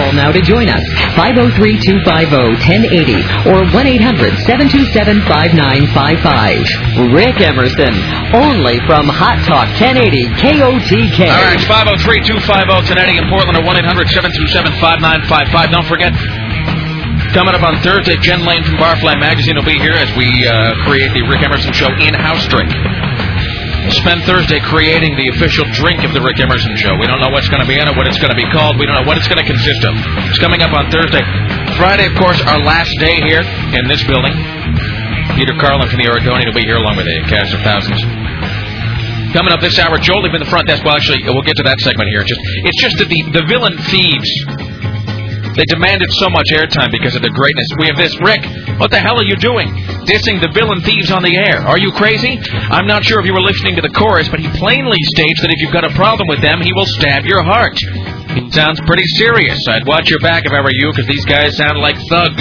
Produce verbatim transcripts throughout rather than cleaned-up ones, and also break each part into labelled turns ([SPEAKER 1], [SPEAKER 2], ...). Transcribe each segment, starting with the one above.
[SPEAKER 1] Call now to join us. five oh three, two five oh, one oh eight oh or one eight hundred, seven two seven, five nine five five. Rick Emerson, only from Hot Talk ten eighty K O T K.
[SPEAKER 2] All right, it's five oh three, two five oh, one oh eight oh in Portland or one eight hundred, seven two seven, five nine five five. Don't forget, coming up on Thursday, Jen Lane from Barfly Magazine will be here as we uh, create the Rick Emerson Show in-house drink. We'll spend Thursday creating the official drink of the Rick Emerson Show. We don't know what's going to be in it, what it's going to be called. We don't know what it's going to consist of. It's coming up on Thursday. Friday, of course, our last day here in this building. Peter Carlin from the Oregonian will be here along with a cast of thousands. Coming up this hour, Joel in the front desk. Well, actually, we'll get to that segment here. Just, it's just that the, the villain thieves, they demanded so much airtime because of their greatness. We have this. Rick, what the hell are you doing? Dissing the villain thieves on the air. Are you crazy? I'm not sure if you were listening to the chorus, but he plainly states that if you've got a problem with them, he will stab your heart. It sounds pretty serious. I'd watch your back if I were you, because these guys sound like thugs.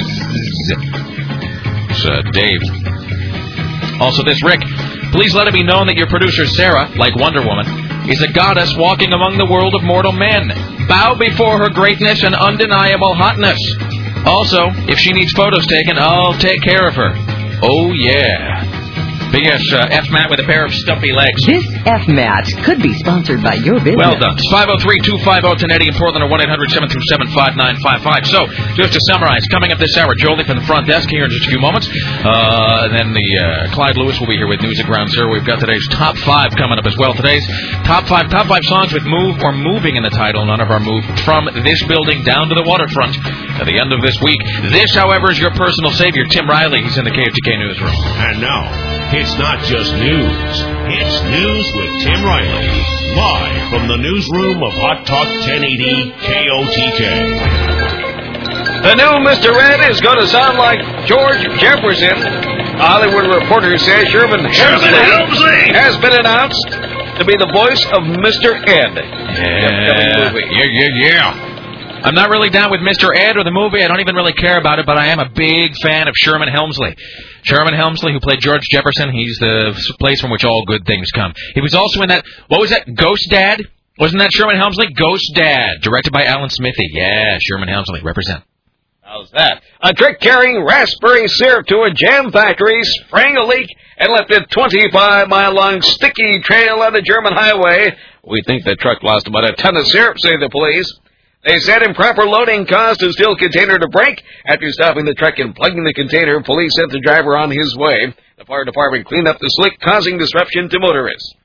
[SPEAKER 2] It's uh, Dave. Also this, Rick, please let it be known that your producer, Sarah, like Wonder Woman, is a goddess walking among the world of mortal men. Bow before her greatness and undeniable hotness. Also, if she needs photos taken, I'll take care of her. Oh, yeah. P S. Uh, F-Mat with a pair of stumpy legs.
[SPEAKER 1] This F-Mat could be sponsored by your business.
[SPEAKER 2] Well done. It's five oh three, two five oh, one oh eight oh in Portland or one eight hundred, seven two seven, five nine five five. So, just to summarize, coming up this hour, Jolie from the front desk here in just a few moments. Uh, and then the uh, Clyde Lewis will be here with News at Ground Zero. We've got today's top five coming up as well. Today's top five, top five songs with move or moving in the title. None of our move from this building down to the waterfront at the end of this week. This, however, is your personal savior, Tim Riley. He's in the K F T K newsroom.
[SPEAKER 3] And now, it's not just news. It's News with Tim Riley. Live from the newsroom of Hot Talk ten eighty K O T K.
[SPEAKER 4] The new Mister Ed is going to sound like George Jefferson. Hollywood Reporter says Sherman Hemsley has been announced to be the voice of Mister Ed.
[SPEAKER 2] Yeah, yeah, yeah, yeah. I'm not really down with Mister Ed or the movie. I don't even really care about it, but I am a big fan of Sherman Hemsley. Sherman Hemsley, who played George Jefferson, he's the place from which all good things come. He was also in that, what was that, Ghost Dad? Wasn't that Sherman Hemsley? Ghost Dad, directed by Alan Smithy. Yeah, Sherman Hemsley, represent.
[SPEAKER 4] How's that? A truck carrying raspberry syrup to a jam factory sprang a leak and left a twenty-five mile long sticky trail on the German highway. We think the truck lost about a ton of syrup, say the police. They said improper loading caused a steel container to break. After stopping the truck and plugging the container, police sent the driver on his way. The fire department cleaned up the slick, causing disruption to motorists.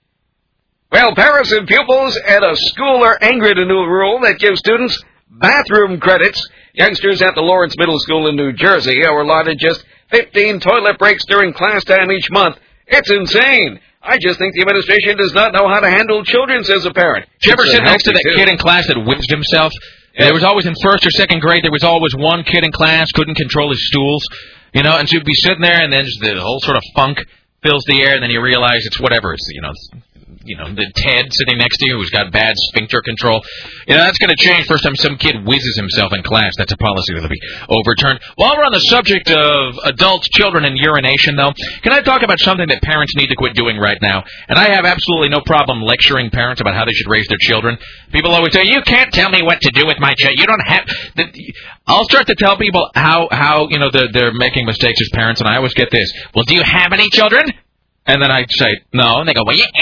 [SPEAKER 4] Well, parents and pupils at a school are angry at a new rule that gives students bathroom credits. Youngsters at the Lawrence Middle School in New Jersey are allotted just fifteen toilet breaks during class time each month. It's insane. I just think the administration does not know how to handle children, says a parent.
[SPEAKER 2] Did you ever sit next to that kid in class that whizzed himself? Yeah. There was always, in first or second grade, there was always one kid in class, couldn't control his stools, you know, and so you'd be sitting there, and then just the whole sort of funk fills the air, and then you realize it's whatever, it's, you know, it's, you know, the Ted sitting next to you who's got bad sphincter control. You know, that's going to change first time some kid whizzes himself in class. That's a policy that will be overturned. While we're on the subject of adults, children, and urination, though, can I talk about something that parents need to quit doing right now? And I have absolutely no problem lecturing parents about how they should raise their children. People always say, you can't tell me what to do with my child. You don't have... The, I'll start to tell people how, how you know, they're, they're making mistakes as parents, and I always get this. Well, do you have any children? And then I say, no. And they go, well, yeah.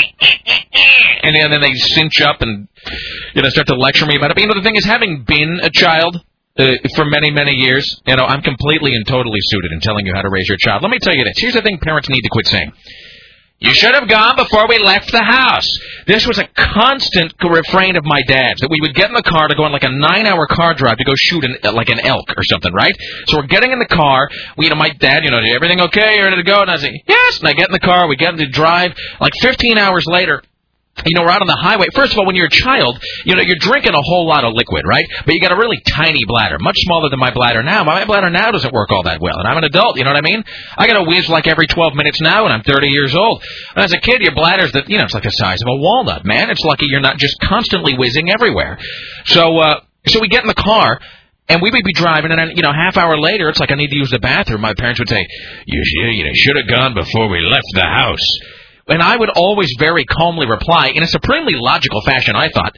[SPEAKER 2] And then they cinch up and, you know, start to lecture me about it. But, you know, the thing is, having been a child uh, for many, many years, you know, I'm completely and totally suited in telling you how to raise your child. Let me tell you this. Here's the thing parents need to quit saying. You should have gone before we left the house. This was a constant refrain of my dad's, that we would get in the car to go on like a nine-hour car drive to go shoot an, like an elk or something, right? So we're getting in the car. We, you know, my dad, you know, everything okay? You ready to go? And I say, yes. And I get in the car. We get in the drive. Like fifteen hours later, you know, we're out on the highway. First of all, when you're a child, you know, you're drinking a whole lot of liquid, right? But you got a really tiny bladder, much smaller than my bladder now. My bladder now doesn't work all that well, and I'm an adult, you know what I mean? I got to whiz like every twelve minutes now, and I'm thirty years old. And as a kid, your bladder's, the, you know, it's like the size of a walnut, man. It's lucky you're not just constantly whizzing everywhere. So, uh, so we get in the car. And we would be driving, and then, you know, half hour later, it's like I need to use the bathroom. My parents would say, you should, you know, should have gone before we left the house. And I would always very calmly reply, in a supremely logical fashion, I thought,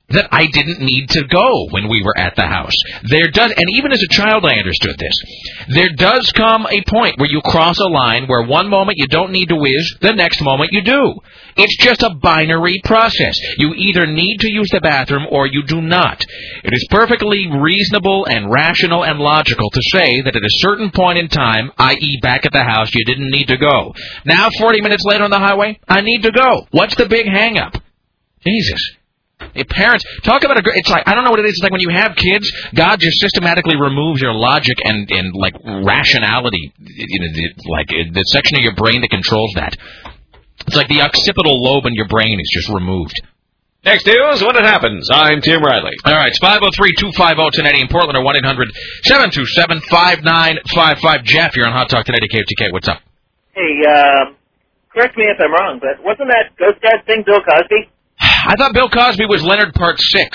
[SPEAKER 2] that I didn't need to go when we were at the house. There does, and even as a child I understood this, there does come a point where you cross a line where one moment you don't need to whiz, the next moment you do. It's just a binary process. You either need to use the bathroom or you do not. It is perfectly reasonable and rational and logical to say that at a certain point in time, that is back at the house, you didn't need to go. Now, forty minutes later on the highway, I need to go. What's the big hang-up? Jesus. Hey, parents, talk about a. It's like I don't know what it is. It's like when you have kids, God just systematically removes your logic and and like rationality, you know, the, like the section of your brain that controls that. It's like the occipital lobe in your brain is just removed.
[SPEAKER 4] Next news, when it happens. I'm Tim Riley.
[SPEAKER 2] All right, it's five oh three, two five oh, ten eighty in Portland or one eight hundred, seven two seven, five nine five five. Jeff, you're on Hot Talk ten eighty K O T K. What's up?
[SPEAKER 5] Hey, um, correct me if I'm wrong, but wasn't that Ghost Dad thing Bill Cosby?
[SPEAKER 2] I thought Bill Cosby was Leonard Part six.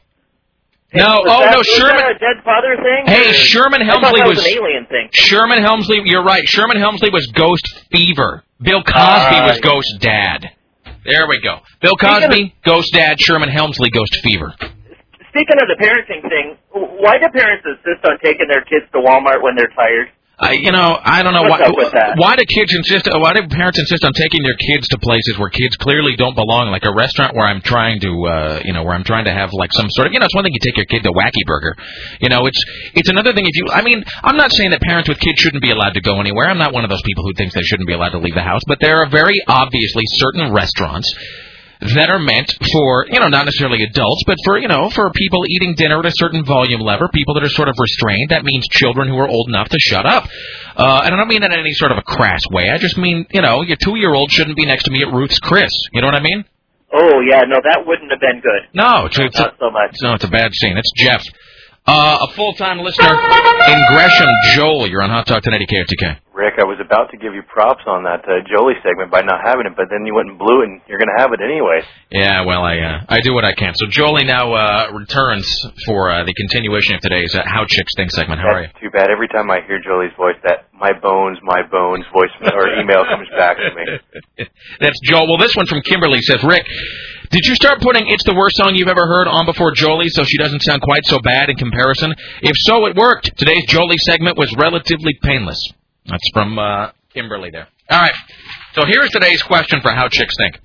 [SPEAKER 5] Hey,
[SPEAKER 2] no,
[SPEAKER 5] was
[SPEAKER 2] oh
[SPEAKER 5] that,
[SPEAKER 2] no,
[SPEAKER 5] was
[SPEAKER 2] Sherman.
[SPEAKER 5] That a dead father thing?
[SPEAKER 2] Hey,
[SPEAKER 5] or?
[SPEAKER 2] Sherman
[SPEAKER 5] I thought
[SPEAKER 2] Helmsley
[SPEAKER 5] that was,
[SPEAKER 2] was
[SPEAKER 5] an alien thing.
[SPEAKER 2] Sherman Helmsley. You're right. Sherman Helmsley was Ghost Fever. Bill Cosby
[SPEAKER 5] uh,
[SPEAKER 2] was Ghost Dad. There we go. Bill Cosby, of, Ghost Dad. Sherman Helmsley, Ghost Fever.
[SPEAKER 5] Speaking of the parenting thing, why do parents insist on taking their kids to Walmart when they're tired?
[SPEAKER 2] Uh, you know, I don't know
[SPEAKER 5] What's
[SPEAKER 2] why.
[SPEAKER 5] Up with that?
[SPEAKER 2] Why do kids insist? Why do parents insist on taking their kids to places where kids clearly don't belong, like a restaurant where I'm trying to, uh, you know, where I'm trying to have like some sort of, you know, it's one thing you take your kid to Wacky Burger, you know, it's it's another thing if you. I mean, I'm not saying that parents with kids shouldn't be allowed to go anywhere. I'm not one of those people who thinks they shouldn't be allowed to leave the house, but there are very obviously certain restaurants that are meant for, you know, not necessarily adults, but for, you know, for people eating dinner at a certain volume level, people that are sort of restrained. That means children who are old enough to shut up. Uh, and I don't mean that in any sort of a crass way. I just mean, you know, your two-year-old shouldn't be next to me at Ruth's Chris. You know what I mean?
[SPEAKER 5] Oh, yeah, no, that wouldn't have been good.
[SPEAKER 2] No, it's, it's
[SPEAKER 5] not
[SPEAKER 2] a,
[SPEAKER 5] so much.
[SPEAKER 2] No, it's a bad scene. It's Jeff. Uh, a full-time listener in Gresham, Joel. You're on Hot Talk ten eighty K O T K.
[SPEAKER 6] Rick, I was about to give you props on that uh, Jolie segment by not having it, but then you went and blew it, and you're going to have it anyway.
[SPEAKER 2] Yeah, well, I uh, I do what I can. So Jolie now uh, returns for uh, the continuation of today's uh, How Chicks Think segment. How
[SPEAKER 6] That's
[SPEAKER 2] are you?
[SPEAKER 6] Too bad. Every time I hear Jolie's voice, that my bones, my bones voice or email comes back to me.
[SPEAKER 2] That's Joel. Well, this one from Kimberly says, Rick, did you start putting It's the Worst Song You've Ever Heard on before Jolie so she doesn't sound quite so bad in comparison? If so, it worked. Today's Jolie segment was relatively painless. That's from uh, Kimberly there. All right. So here's today's question for How Chicks Think.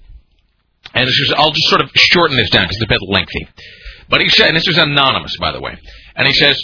[SPEAKER 2] And this is, I'll just sort of shorten this down because it's a bit lengthy. But he said, and this is anonymous, by the way, and he says,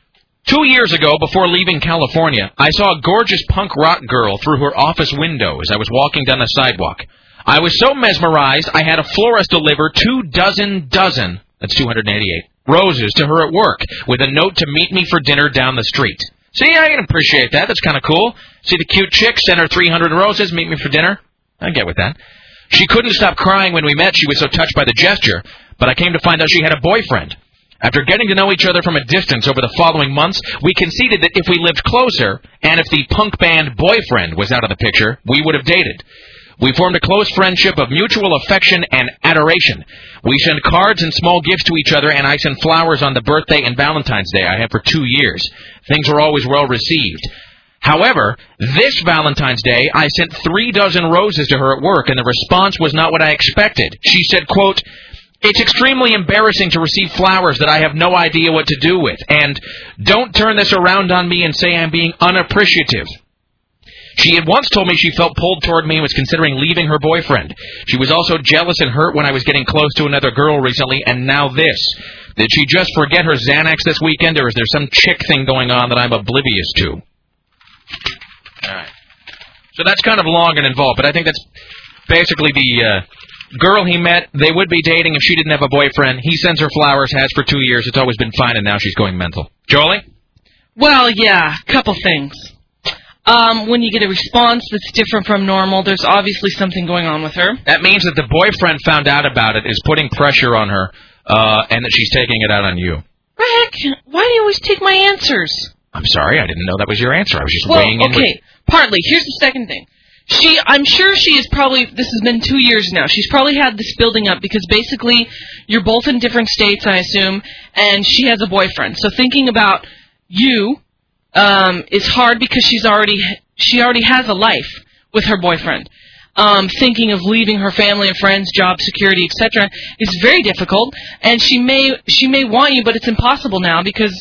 [SPEAKER 2] two years ago, before leaving California, I saw a gorgeous punk rock girl through her office window as I was walking down the sidewalk. I was so mesmerized, I had a florist deliver two dozen dozen, that's two hundred eighty-eight, roses to her at work with a note to meet me for dinner down the street. See, I can appreciate that. That's kind of cool. See the cute chick, send her three hundred roses, meet me for dinner. I get with that. She couldn't stop crying when we met. She was so touched by the gesture, but I came to find out she had a boyfriend. After getting to know each other from a distance over the following months, we conceded that if we lived closer, and if the punk band boyfriend was out of the picture, we would have dated. We formed a close friendship of mutual affection and adoration. We sent cards and small gifts to each other, and I sent flowers on the birthday and Valentine's Day I had for two years. Things were always well received. However, this Valentine's Day, I sent three dozen roses to her at work, and the response was not what I expected. She said, quote, "It's extremely embarrassing to receive flowers that I have no idea what to do with, and don't turn this around on me and say I'm being unappreciative." She had once told me she felt pulled toward me and was considering leaving her boyfriend. She was also jealous and hurt when I was getting close to another girl recently, and now this. Did she just forget her Xanax this weekend, or is there some chick thing going on that I'm oblivious to? All right. So that's kind of long and involved, but I think that's basically the uh, girl he met. They would be dating if she didn't have a boyfriend. He sends her flowers, has for two years. It's always been fine, and now she's going mental. Jolie?
[SPEAKER 7] Well, yeah, couple things. Um, when you get a response that's different from normal, there's obviously something going on with her.
[SPEAKER 2] That means that the boyfriend found out about it, is putting pressure on her, uh, and that she's taking it out on you.
[SPEAKER 7] Rick, why do you always take my answers?
[SPEAKER 2] I'm sorry, I didn't know that was your answer. I was just
[SPEAKER 7] well,
[SPEAKER 2] weighing in.
[SPEAKER 7] Okay, with... partly. Here's the second thing. She, I'm sure she is probably, this has been two years now, she's probably had this building up because basically you're both in different states, I assume, and she has a boyfriend. So thinking about you um, is hard because she's already, she already has a life with her boyfriend. um, thinking of leaving her family and friends, job security, et cetera, is very difficult. And she may she may want you, but it's impossible now because,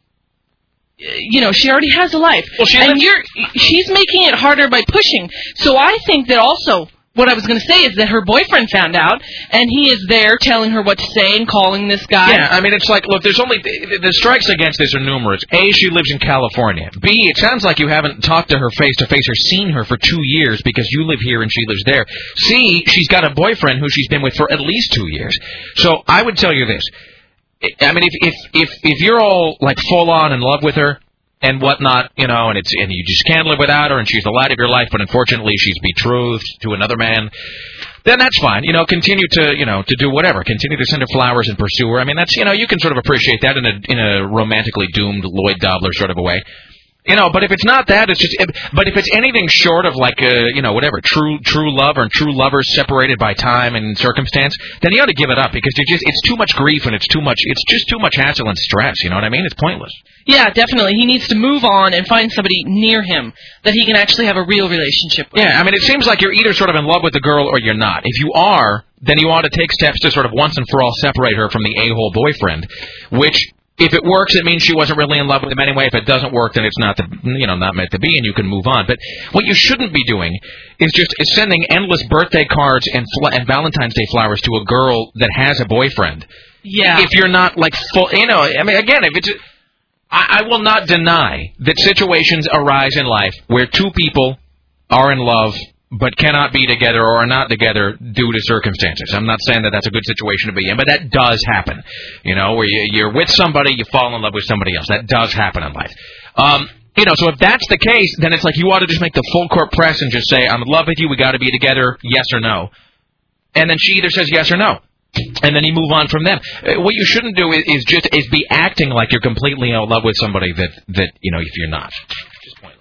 [SPEAKER 7] you know, she already has a life.
[SPEAKER 2] Well, she
[SPEAKER 7] and
[SPEAKER 2] lives-
[SPEAKER 7] you're she's making it harder by pushing. So I think that also. What I was going to say is that her boyfriend found out, and he is there telling her what to say and calling this guy.
[SPEAKER 2] Yeah, I mean, it's like, look, there's only, the, the strikes against this are numerous. A, she lives in California. B, it sounds like you haven't talked to her face-to-face or seen her for two years because you live here and she lives there. C, she's got a boyfriend who she's been with for at least two years. So I would tell you this. I mean, if if if, if you're all, like, full-on in love with her, and whatnot, you know, and it's and you just can't live without her, and she's the light of your life, but unfortunately she's betrothed to another man, then that's fine. You know, continue to, you know, to do whatever. Continue to send her flowers and pursue her. I mean, that's, you know, you can sort of appreciate that in a in a romantically doomed Lloyd Dobler sort of a way. You know, but if it's not that, it's just. But if it's anything short of like, uh, you know, whatever, true true love or true lovers separated by time and circumstance, then you ought to give it up because you just it's too much grief and it's too much. It's just too much hassle and stress. You know what I mean? It's pointless.
[SPEAKER 7] Yeah, definitely. He needs to move on and find somebody near him that he can actually have a real relationship with.
[SPEAKER 2] Yeah, I mean, it seems like you're either sort of in love with the girl or you're not. If you are, then you ought to take steps to sort of once and for all separate her from the a-hole boyfriend, which. If it works, it means she wasn't really in love with him anyway. If it doesn't work, then it's not the, you know, not meant to be, and you can move on. But what you shouldn't be doing is just is sending endless birthday cards and fl- and Valentine's Day flowers to a girl that has a boyfriend.
[SPEAKER 7] Yeah.
[SPEAKER 2] If you're not like full, you know, I mean, again, if it's, I, I will not deny that situations arise in life where two people are in love but cannot be together or are not together due to circumstances. I'm not saying that that's a good situation to be in, but that does happen. You know, where you, you're with somebody, you fall in love with somebody else. That does happen in life. Um, you know, so if that's the case, then it's like you ought to just make the full court press and just say, I'm in love with you, we got to be together, yes or no. And then she either says yes or no. And then you move on from them. Uh, what you shouldn't do is, is just is be acting like you're completely in love with somebody that, that you know, if you're not. Just pointless.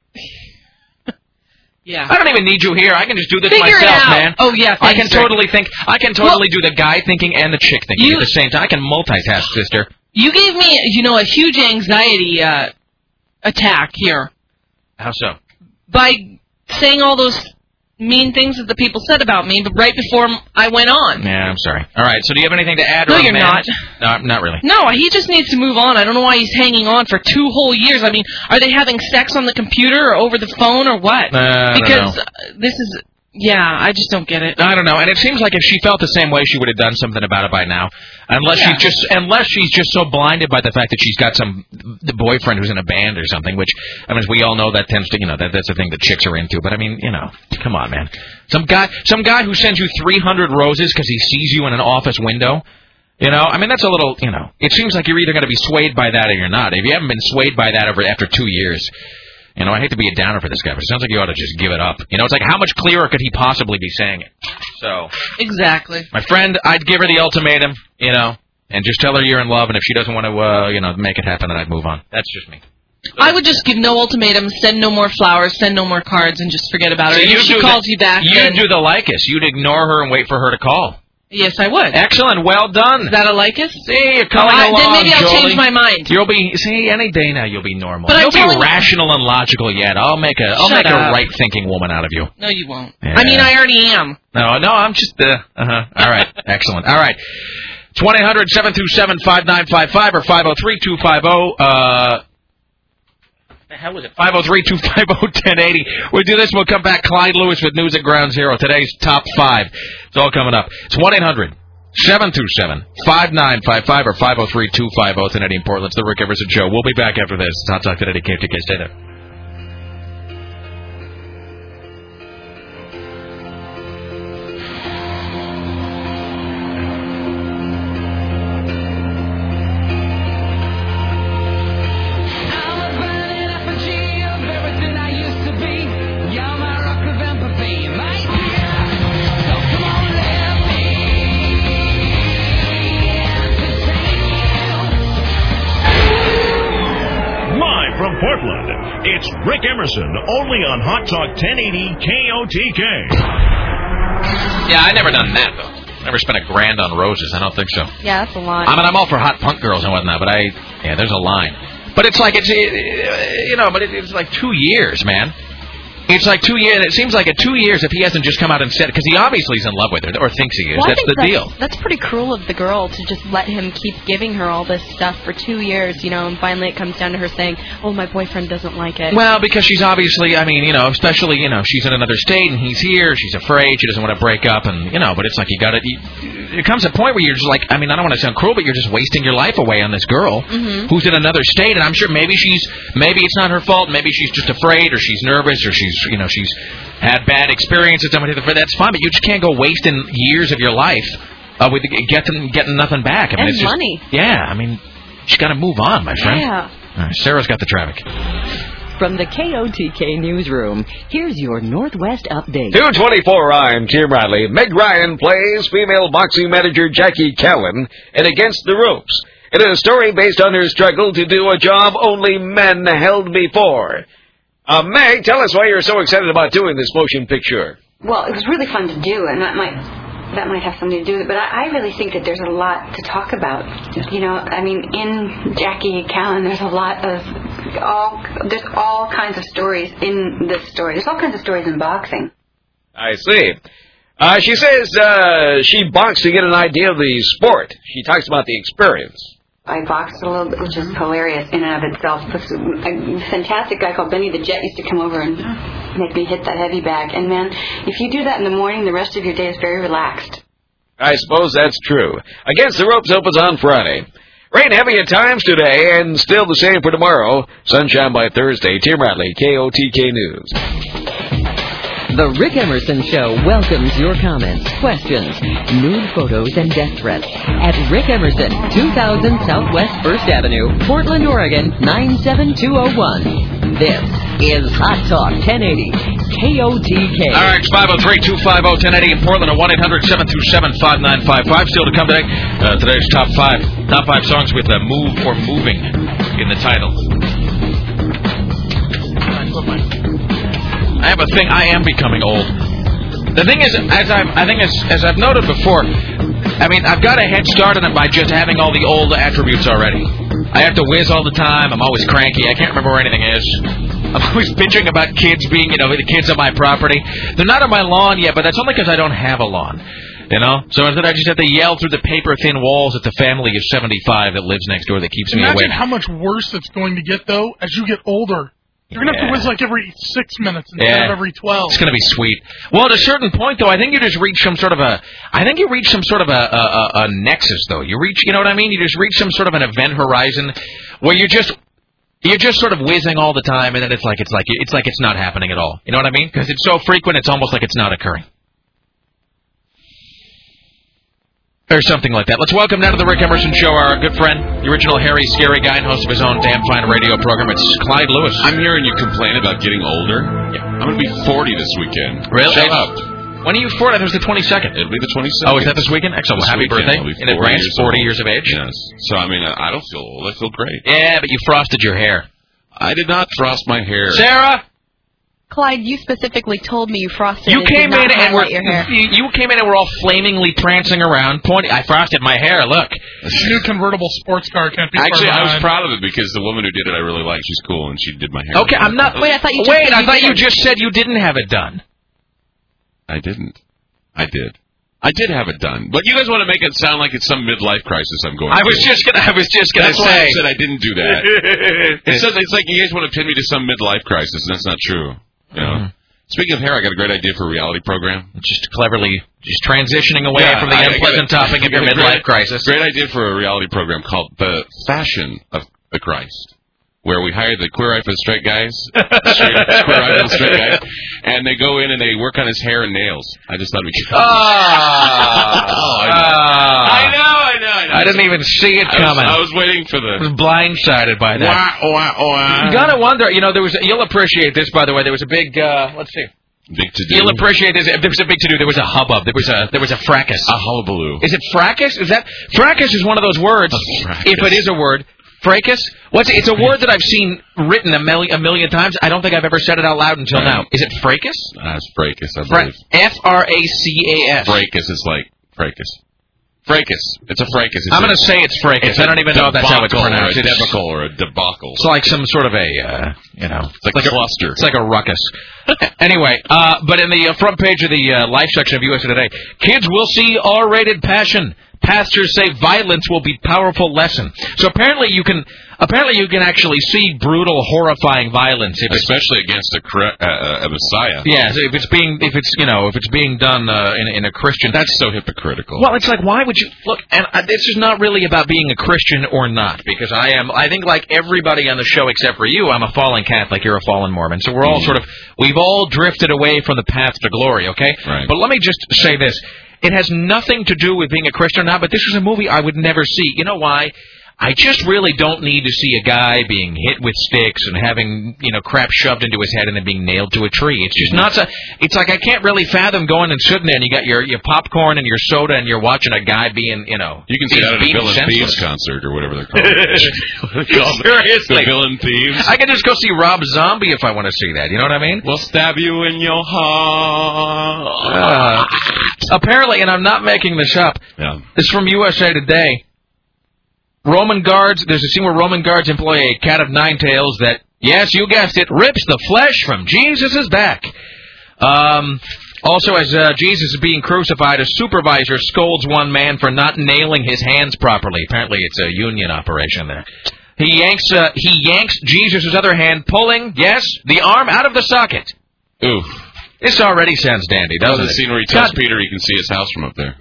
[SPEAKER 7] Yeah.
[SPEAKER 2] I don't even need you here. I can just do this
[SPEAKER 7] Figure
[SPEAKER 2] myself,
[SPEAKER 7] it out.
[SPEAKER 2] man.
[SPEAKER 7] Oh, yeah,
[SPEAKER 2] I
[SPEAKER 7] thanks,
[SPEAKER 2] can
[SPEAKER 7] Rick.
[SPEAKER 2] totally think. I can totally do the guy thinking and the chick thinking
[SPEAKER 7] You-
[SPEAKER 2] at the same time. I can multitask, sister.
[SPEAKER 7] You gave me, you know, a huge anxiety uh, attack here
[SPEAKER 2] How so?
[SPEAKER 7] by saying all those mean things that the people said about me, but right before I went on.
[SPEAKER 2] Yeah, I'm sorry. All right. So do you have anything to add?
[SPEAKER 7] No,
[SPEAKER 2] or
[SPEAKER 7] you're
[SPEAKER 2] amend?
[SPEAKER 7] not.
[SPEAKER 2] No, not really.
[SPEAKER 7] No, he just needs to move on. I don't know why he's hanging on for two whole years. I mean, are they having sex on the computer or over the phone or what?
[SPEAKER 2] Uh, I don't
[SPEAKER 7] because
[SPEAKER 2] know.
[SPEAKER 7] uh, this is, yeah, I just don't get it.
[SPEAKER 2] I don't know, and it seems like if she felt the same way, she would have done something about it by now. Unless
[SPEAKER 7] Yeah.
[SPEAKER 2] she just, unless she's just so blinded by the fact that she's got some the boyfriend who's in a band or something. Which, I mean, as we all know, that tends to, you know, that that's the thing that chicks are into. But I mean, you know, come on, man. Some guy, some guy who sends you three hundred roses because he sees you in an office window. You know, I mean, that's a little, you know. It seems like you're either going to be swayed by that or you're not. If you haven't been swayed by that over after two years. You know, I hate to be a downer for this guy, but it sounds like you ought to just give it up. You know, it's like, how much clearer could he possibly be saying it? So,
[SPEAKER 7] Exactly.
[SPEAKER 2] my friend, I'd give her the ultimatum, you know, and just tell her you're in love, and if she doesn't want to, uh, you know, make it happen, then I'd move on. That's just me.
[SPEAKER 7] I would just give no ultimatums, send no more flowers, send no more cards, and just forget about
[SPEAKER 2] So
[SPEAKER 7] it.
[SPEAKER 2] you
[SPEAKER 7] If she
[SPEAKER 2] do
[SPEAKER 7] calls
[SPEAKER 2] the,
[SPEAKER 7] you back,
[SPEAKER 2] You'd
[SPEAKER 7] then...
[SPEAKER 2] do the like us. You'd ignore her and wait for her to call.
[SPEAKER 7] Yes, I would.
[SPEAKER 2] Excellent. Well done.
[SPEAKER 7] Is that a like us?
[SPEAKER 2] See, you're
[SPEAKER 7] Oh,
[SPEAKER 2] coming
[SPEAKER 7] I,
[SPEAKER 2] along,
[SPEAKER 7] then maybe I'll
[SPEAKER 2] Jolie.
[SPEAKER 7] change my mind.
[SPEAKER 2] You'll be, see, any day now you'll be normal.
[SPEAKER 7] But I'm
[SPEAKER 2] you'll be
[SPEAKER 7] telling you-
[SPEAKER 2] rational and logical yet. I'll make a, I'll
[SPEAKER 7] Shut
[SPEAKER 2] make a
[SPEAKER 7] up.
[SPEAKER 2] right-thinking woman out of you.
[SPEAKER 7] No, you won't.
[SPEAKER 2] Yeah.
[SPEAKER 7] I mean, I already am.
[SPEAKER 2] No, no, I'm just, uh, uh-huh. All right. Excellent. All right. It's one eight hundred seven two seven five nine five five or five oh three two five oh, uh, the hell was it? five oh three two five oh one oh eight oh. We'll do this. We'll come back. Clyde Lewis with news at Ground Zero. Today's top five. It's all coming up. It's one eight hundred seven two seven five nine five five or five oh three two five oh. Today in Portland. It's the Rick Emerson Show. We'll be back after this. It's Hot Talk Today. K T K. Stay there.
[SPEAKER 3] Live from Portland, it's Rick Emerson, only on Hot Talk ten eighty K O T K.
[SPEAKER 2] Yeah, I never done that, though. Never spent a grand on roses. I don't think so.
[SPEAKER 8] Yeah, that's a lot.
[SPEAKER 2] I mean, I'm all for hot punk girls and whatnot, but I, yeah, there's a line. But it's like, it's, you know, but it, it's like two years, man. It's like two years. It seems like at two years, if he hasn't just come out and said, because he obviously is in love with her or thinks he is.
[SPEAKER 8] Well,
[SPEAKER 2] that's the
[SPEAKER 8] that's,
[SPEAKER 2] deal.
[SPEAKER 8] That's pretty cruel of the girl to just let him keep giving her all this stuff for two years, you know, and finally it comes down to her saying, "Oh, my boyfriend doesn't like it."
[SPEAKER 2] Well, because she's obviously, I mean, you know, especially, you know, she's in another state and he's here. She's afraid. She doesn't want to break up, and you know, but it's like you got to. It comes a point where you're just like, I mean, I don't want to sound cruel, but you're just wasting your life away on this girl
[SPEAKER 8] mm-hmm.
[SPEAKER 2] who's in another state, and I'm sure maybe she's, maybe it's not her fault. Maybe she's just afraid, or she's nervous, or she's, you know, she's had bad experiences. That's fine, but you just can't go wasting years of your life uh, with getting getting nothing back. I mean,
[SPEAKER 8] and
[SPEAKER 2] it's just,
[SPEAKER 8] money.
[SPEAKER 2] Yeah, I mean, she's got to move on, my friend.
[SPEAKER 8] Yeah.
[SPEAKER 2] All right, Sarah's got the traffic.
[SPEAKER 1] From the K O T K newsroom, here's your Northwest update.
[SPEAKER 4] two twenty-four, I'm Tim Riley. Meg Ryan plays female boxing manager Jackie Callan in Against the Ropes. It is a story based on her struggle to do a job only men held before. Uh, Meg, tell us why you're so excited about doing this motion picture.
[SPEAKER 9] Well, it was really fun to do, and that might that might have something to do with it. But I, I really think that there's a lot to talk about. You know, I mean, in Jackie Callan, there's a lot of all there's all kinds of stories in this story. There's all kinds of stories in boxing.
[SPEAKER 4] I see. Uh, she says uh, she boxed to get an idea of the sport. She talks about the experience.
[SPEAKER 9] I boxed a little bit, which is hilarious in and of itself. A fantastic guy called Benny the Jet used to come over and make me hit that heavy bag. And, man, if you do that in the morning, the rest of your day is very relaxed.
[SPEAKER 4] I suppose that's true. Against the Ropes opens on Friday. Rain heavy at times today, and still the same for tomorrow. Sunshine by Thursday. Tim Riley, K O T K News.
[SPEAKER 1] The Rick Emerson Show welcomes your comments, questions, nude photos, and death threats at Rick Emerson, two thousand Southwest First Avenue, Portland, Oregon, nine seven two oh one. This is Hot Talk ten eighty, K O T K.
[SPEAKER 2] All right, it's five oh three, two five oh, ten eighty in Portland at one eight hundred, seven two seven, five nine five five. Still to come today. Uh, today's top five. Top five songs with uh, Move or Moving in the title. I have a thing. I am becoming old. The thing is, as I've, I think as, as I've noted before, I mean, I've got a head start on it by just having all the old attributes already. I have to whiz all the time. I'm always cranky. I can't remember where anything is. I'm always bitching about kids being, you know, the kids on my property. They're not on my lawn yet, but that's only because I don't have a lawn. You know? So instead I just have to yell through the paper-thin walls at the family of seventy-five that lives next door that keeps
[SPEAKER 10] Imagine
[SPEAKER 2] me awake.
[SPEAKER 10] Imagine how much worse it's going to get, though, as you get older. You're going to have
[SPEAKER 2] Yeah.
[SPEAKER 10] to whiz like every six minutes instead
[SPEAKER 2] Yeah.
[SPEAKER 10] of every twelve.
[SPEAKER 2] It's going to be sweet. Well, at a certain point, though, I think you just reach some sort of a, I think you reach some sort of a, a, a, a nexus, though. You reach, you know what I mean? You just reach some sort of an event horizon where you're just, you're just sort of whizzing all the time, and then it's like, it's like, it's like it's not happening at all. You know what I mean? Because it's so frequent, it's almost like it's not occurring. Or something like that. Let's welcome now to the Rick Emerson Show our good friend, the original hairy, scary guy and host of his own damn fine radio program. It's Clyde Lewis.
[SPEAKER 11] I'm hearing you complain about getting older.
[SPEAKER 2] Yeah.
[SPEAKER 11] I'm going to be forty this weekend.
[SPEAKER 2] Really?
[SPEAKER 11] Shut up.
[SPEAKER 2] When are you forty? It was the twenty-second.
[SPEAKER 11] It'll be the twenty-second.
[SPEAKER 2] Oh, is that this weekend? Excellent.
[SPEAKER 11] This
[SPEAKER 2] Happy
[SPEAKER 11] weekend,
[SPEAKER 2] birthday.
[SPEAKER 11] I'll be
[SPEAKER 2] In advance,
[SPEAKER 11] years
[SPEAKER 2] forty
[SPEAKER 11] old.
[SPEAKER 2] years of age.
[SPEAKER 11] Yes. So, I mean, I don't feel old. I feel great.
[SPEAKER 2] Yeah, but you frosted your hair.
[SPEAKER 11] I did not frost my hair.
[SPEAKER 2] Sarah?
[SPEAKER 8] Clyde, you specifically told me you frosted
[SPEAKER 2] You
[SPEAKER 8] it,
[SPEAKER 2] came
[SPEAKER 8] did not
[SPEAKER 2] in and
[SPEAKER 8] highlight
[SPEAKER 2] were
[SPEAKER 8] your hair.
[SPEAKER 2] you you came in and were all flamingly prancing around, pointing. I frosted my hair. Look,
[SPEAKER 10] New convertible sports car can't be
[SPEAKER 11] Actually,
[SPEAKER 10] far
[SPEAKER 11] I was
[SPEAKER 10] behind.
[SPEAKER 11] proud of it because the woman who did it I really like. She's cool, and she did my hair.
[SPEAKER 2] okay, I'm not.
[SPEAKER 8] Wait, I thought you just
[SPEAKER 2] Wait,
[SPEAKER 8] said
[SPEAKER 2] I
[SPEAKER 8] you
[SPEAKER 2] thought you
[SPEAKER 8] didn't.
[SPEAKER 2] just said you didn't have it done.
[SPEAKER 11] I didn't. I did. I did have it done. But you guys want to make it sound like it's some midlife crisis I'm going
[SPEAKER 2] I
[SPEAKER 11] through.
[SPEAKER 2] was just gonna. I was just gonna
[SPEAKER 11] That's why I
[SPEAKER 2] say.
[SPEAKER 11] said I didn't do that. it's, it's like you guys want to pin me to some midlife crisis, and that's not true. You know.
[SPEAKER 2] Mm-hmm.
[SPEAKER 11] Speaking of hair, I got a great idea for a reality program.
[SPEAKER 2] Just cleverly, just transitioning away
[SPEAKER 11] Yeah,
[SPEAKER 2] from the
[SPEAKER 11] I- I
[SPEAKER 2] unpleasant
[SPEAKER 11] got a-
[SPEAKER 2] topic
[SPEAKER 11] I
[SPEAKER 2] of your
[SPEAKER 11] got a
[SPEAKER 2] midlife
[SPEAKER 11] great,
[SPEAKER 2] crisis.
[SPEAKER 11] Great idea for a reality program called The Fashion of the Christ, where we hire the Queer Eye for the Straight guys, straight, Queer Eye for the Straight guys, and they go in and they work on his hair and nails. I just thought we could.
[SPEAKER 2] Ah,
[SPEAKER 11] oh, I know.
[SPEAKER 2] ah.
[SPEAKER 11] I know, I know, I know.
[SPEAKER 2] I didn't even see it
[SPEAKER 11] I was,
[SPEAKER 2] coming.
[SPEAKER 11] I was waiting for
[SPEAKER 2] I
[SPEAKER 11] the.
[SPEAKER 2] was blindsided by that.
[SPEAKER 11] Wah, wah, wah.
[SPEAKER 2] You gotta wonder. You know, there was. You'll appreciate this, by the way. There was a big. Uh, let's see.
[SPEAKER 11] Big to do.
[SPEAKER 2] You'll appreciate this. There was a big to do. There was a hubbub. There was a. There was a fracas.
[SPEAKER 11] A hullabaloo.
[SPEAKER 2] Is it fracas? Is that fracas? Is one of those words.
[SPEAKER 11] Fracas.
[SPEAKER 2] If it is a word. Fracas? What's it? It's a word that I've seen written a million, a million times. I don't think I've ever said it out loud until
[SPEAKER 11] Right.
[SPEAKER 2] now. Is it fracas?
[SPEAKER 11] That's fracas, I
[SPEAKER 2] Fra-
[SPEAKER 11] believe.
[SPEAKER 2] F R A C A S.
[SPEAKER 11] Fracas is like fracas. Fracas. It's a fracas. It's
[SPEAKER 2] I'm going
[SPEAKER 11] a-
[SPEAKER 2] to say it's fracas.
[SPEAKER 11] it's
[SPEAKER 2] I
[SPEAKER 11] a
[SPEAKER 2] don't even know if that's how it's
[SPEAKER 11] debacle
[SPEAKER 2] pronounced.
[SPEAKER 11] Or a
[SPEAKER 2] It's-
[SPEAKER 11] debacle or a debacle.
[SPEAKER 2] It's like some sort of a, uh, you know,
[SPEAKER 11] It's like a cluster.
[SPEAKER 2] It's like a ruckus. Anyway, uh, but in the uh, front page of the uh, life section of U S A Today, kids will see R-rated passion. Pastors say violence will be powerful lesson. So apparently you can, apparently you can actually see brutal, horrifying violence, if it's,
[SPEAKER 11] Especially against a, cre- uh, a Messiah.
[SPEAKER 2] yeah, if it's being, if it's, you know, if it's being done uh, in, in a Christian.
[SPEAKER 11] That's so hypocritical.
[SPEAKER 2] Well, it's like, why would you look? And uh, this is not really about being a Christian or not, because I am. I think like everybody on the show except for you, I'm a fallen Catholic. You're a fallen Mormon. So we're all
[SPEAKER 11] Mm.
[SPEAKER 2] sort of, we've all drifted away from the path to glory. Okay.
[SPEAKER 11] Right.
[SPEAKER 2] But let me just say this: it has nothing to do with being a Christian or not. But this is a movie I would never see. You know why? I just really don't need to see a guy being hit with sticks and having, you know, crap shoved into his head and then being nailed to a tree. It's just not so. It's like I can't really fathom going and sitting there and you got your your popcorn and your soda and you're watching a guy being, you know,
[SPEAKER 11] You can see
[SPEAKER 2] being
[SPEAKER 11] that at a
[SPEAKER 2] beaten
[SPEAKER 11] Villain
[SPEAKER 2] senseless.
[SPEAKER 11] Thieves concert or whatever they're called.
[SPEAKER 2] Seriously.
[SPEAKER 11] The Villain Thieves.
[SPEAKER 2] I could just go see Rob Zombie if I want to see that. You know what I mean?
[SPEAKER 11] We'll stab you in your heart.
[SPEAKER 2] Uh, apparently, and I'm not making this up.
[SPEAKER 11] Yeah.
[SPEAKER 2] This is from U S A Today. Roman guards, there's a scene where Roman guards employ a cat of nine tails that, yes, you guessed it, rips the flesh from Jesus' back. Um, also, as uh, Jesus is being crucified, a supervisor scolds one man for not nailing his hands properly. Apparently, it's a union operation there. He yanks, uh, he yanks Jesus' other hand, pulling, yes, the arm out of the socket.
[SPEAKER 11] Oof.
[SPEAKER 2] This already sounds dandy,
[SPEAKER 11] That was
[SPEAKER 2] doesn't
[SPEAKER 11] the
[SPEAKER 2] it?
[SPEAKER 11] scene where he tells
[SPEAKER 2] God-
[SPEAKER 11] Peter he can see his house from up there.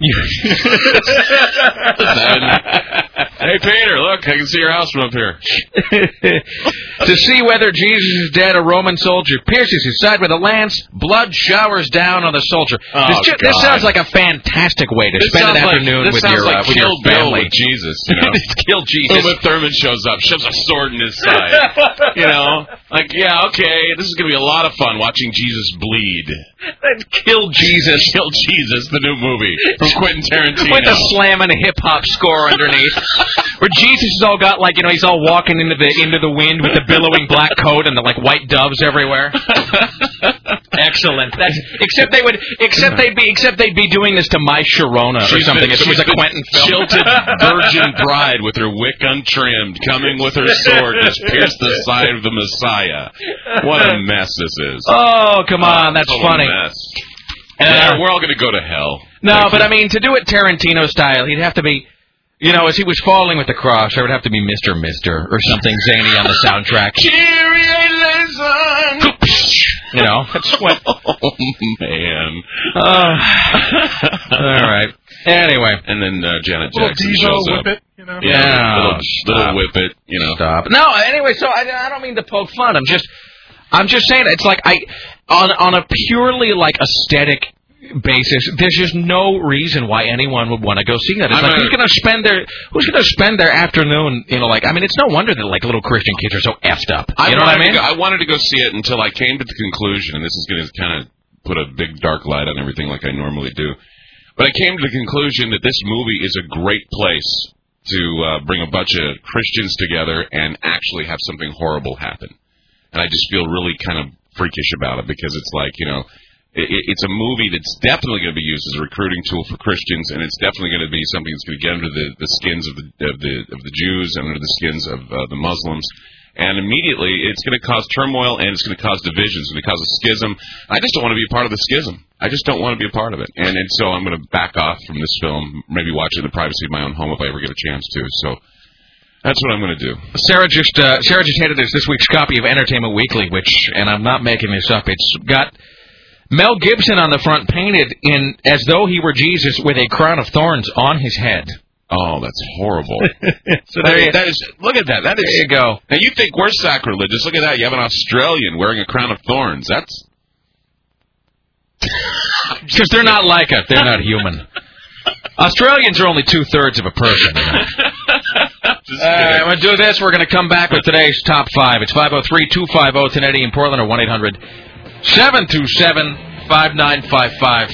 [SPEAKER 11] Hey, Peter, look, I can see your house from up here.
[SPEAKER 2] To see whether Jesus is dead, a Roman soldier pierces his side with a lance. Blood showers down on the soldier.
[SPEAKER 11] Oh,
[SPEAKER 2] this, ju- this
[SPEAKER 11] God.
[SPEAKER 2] sounds like a fantastic way to
[SPEAKER 11] This
[SPEAKER 2] spend an
[SPEAKER 11] sounds like-
[SPEAKER 2] afternoon
[SPEAKER 11] this
[SPEAKER 2] with
[SPEAKER 11] sounds
[SPEAKER 2] your
[SPEAKER 11] like
[SPEAKER 2] uh, with
[SPEAKER 11] Kill
[SPEAKER 2] your
[SPEAKER 11] Bill
[SPEAKER 2] family.
[SPEAKER 11] with Jesus, you know?
[SPEAKER 2] Kill Jesus.
[SPEAKER 11] Uma Thurman shows up, shoves a sword in his side. You know, like, yeah, okay, this is going to be a lot of fun watching Jesus bleed.
[SPEAKER 2] Kill Jesus.
[SPEAKER 11] Kill Jesus, the new movie from Quentin Tarantino.
[SPEAKER 2] With a slamming hip hop score underneath, where Jesus has all got like you know he's all walking into the into the wind with the billowing black coat and the like white doves everywhere. Excellent. That's, except they would except they'd be except they'd be doing this to My Sharona or
[SPEAKER 11] She's
[SPEAKER 2] something.
[SPEAKER 11] the-
[SPEAKER 2] If it was a
[SPEAKER 11] she's the
[SPEAKER 2] Quentin film.
[SPEAKER 11] Jilted virgin bride with her wick untrimmed, coming with her sword to pierce the side of the Messiah. What a mess this is.
[SPEAKER 2] Oh come on, that's
[SPEAKER 11] Total
[SPEAKER 2] funny.
[SPEAKER 11] Mess.
[SPEAKER 2] Uh,
[SPEAKER 11] Yeah, we're all going to go to hell.
[SPEAKER 2] No,
[SPEAKER 11] Thank
[SPEAKER 2] but
[SPEAKER 11] you.
[SPEAKER 2] I mean to do it Tarantino style, he'd have to be. You know, as he was falling with the cross, there would have to be Mister Mister or something zany on the soundtrack. You know, that's what.
[SPEAKER 11] Oh, man.
[SPEAKER 2] Uh, all right. Anyway.
[SPEAKER 11] And then uh, Janet
[SPEAKER 10] Little
[SPEAKER 11] Jackson
[SPEAKER 10] Devo
[SPEAKER 11] shows up.
[SPEAKER 10] Whip It, you know?
[SPEAKER 11] Yeah,
[SPEAKER 2] Yeah.
[SPEAKER 11] little,
[SPEAKER 2] Stop.
[SPEAKER 11] little whip it, you know.
[SPEAKER 2] Stop. No, anyway, so I, I don't mean to poke fun. I'm just, I'm just saying it's like I, on on a purely like aesthetic basis, there's just no reason why anyone would want to go see that. It's
[SPEAKER 11] I'm
[SPEAKER 2] like
[SPEAKER 11] a-
[SPEAKER 2] who's gonna spend their who's gonna spend their afternoon, you know, like I mean, it's no wonder that like little Christian kids are so effed up. You
[SPEAKER 11] I
[SPEAKER 2] know what I
[SPEAKER 11] wanted
[SPEAKER 2] mean?
[SPEAKER 11] to go, I wanted to go see it until I came to the conclusion, and this is going to kind of put a big dark light on everything like I normally do. But I came to the conclusion that this movie is a great place to uh, bring a bunch of Christians together and actually have something horrible happen. And I just feel really kind of freakish about it because it's like, you know, it, it's a movie that's definitely going to be used as a recruiting tool for Christians, and it's definitely going to be something that's going to get under the, the skins of the, of the of the Jews and under the skins of uh, the Muslims. And immediately, it's going to cause turmoil, and it's going to cause division. It's going to cause a schism. I just don't want to be a part of the schism. I just don't want to be a part of it. And, and so I'm going to back off from this film, maybe watch it in the privacy of my own home if I ever get a chance to. So that's what I'm going to do.
[SPEAKER 2] Sarah just uh, Sarah just handed us this week's copy of Entertainment Weekly, which, and I'm not making this up, it's got Mel Gibson on the front painted in as though he were Jesus with a crown of thorns on his head.
[SPEAKER 11] Oh, that's horrible.
[SPEAKER 2] So
[SPEAKER 11] that,
[SPEAKER 2] there you,
[SPEAKER 11] that is, look at that. That is,
[SPEAKER 2] there you go.
[SPEAKER 11] Now, you think we're sacrilegious. Look at that. You have an Australian wearing a crown of thorns. That's...
[SPEAKER 2] Because they're not like us. They're not human. Australians are only two-thirds of a person. You know?
[SPEAKER 11] Just
[SPEAKER 2] Uh, I'm
[SPEAKER 11] kidding.
[SPEAKER 2] going to do this. We're going to come back with today's top five. It's five oh three, two five oh, ten eighty in Portland or one eight hundred, seven two seven, five nine five five.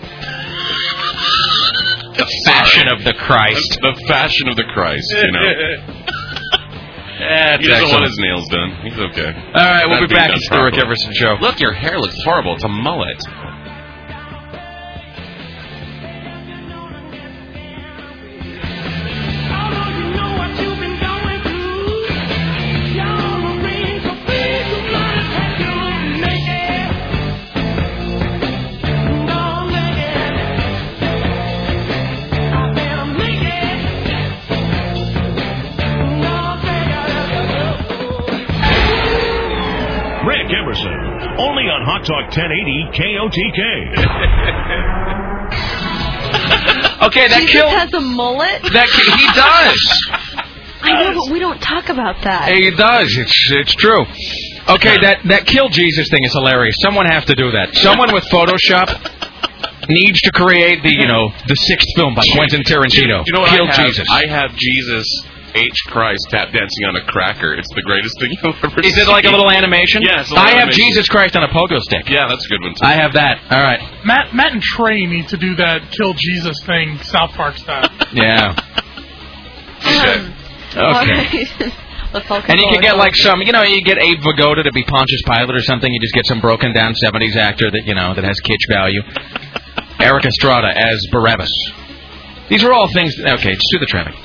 [SPEAKER 2] The fashion of the Christ.
[SPEAKER 11] The fashion of the Christ, you know.
[SPEAKER 2] That's
[SPEAKER 11] He doesn't
[SPEAKER 2] excellent.
[SPEAKER 11] want his nails done. He's okay.
[SPEAKER 2] All right, we'll
[SPEAKER 11] Not
[SPEAKER 2] be
[SPEAKER 11] being
[SPEAKER 2] back.
[SPEAKER 11] done
[SPEAKER 2] It's the Rick
[SPEAKER 11] properly.
[SPEAKER 2] Everson Show.
[SPEAKER 11] Look, your hair looks horrible. It's a mullet.
[SPEAKER 3] on Hot Talk ten eighty K O T K.
[SPEAKER 2] Okay, that
[SPEAKER 8] Jesus
[SPEAKER 2] killed...
[SPEAKER 8] has a mullet?
[SPEAKER 2] That He does.
[SPEAKER 8] I know, but we don't talk about that.
[SPEAKER 2] He does. It's it's true. Okay, that, that kill Jesus thing is hilarious. Someone has to do that. Someone with Photoshop needs to create the, you know, the sixth film by Quentin Tarantino.
[SPEAKER 11] You know what
[SPEAKER 2] Kill
[SPEAKER 11] I have?
[SPEAKER 2] Jesus.
[SPEAKER 11] I have Jesus H. Christ tap dancing on a cracker. It's the greatest thing you'll ever see.
[SPEAKER 2] Is it like a little animation?
[SPEAKER 11] Yeah, it's a little
[SPEAKER 2] I have
[SPEAKER 11] animation.
[SPEAKER 2] Jesus Christ on a pogo stick.
[SPEAKER 11] Yeah, that's a good one, too.
[SPEAKER 2] I have that. All right.
[SPEAKER 10] Matt, Matt and Trey need to do that kill Jesus thing, South Park style.
[SPEAKER 2] Yeah.
[SPEAKER 8] Um,
[SPEAKER 2] Okay.
[SPEAKER 8] Let's all
[SPEAKER 2] And you
[SPEAKER 8] control
[SPEAKER 2] can get
[SPEAKER 8] ourselves.
[SPEAKER 2] like some, you know, you get Abe Vigoda to be Pontius Pilate or something. You just get some broken down seventies actor that, you know, that has kitsch value. Eric Estrada as Barabbas. These are all things. Okay, let's do the traffic.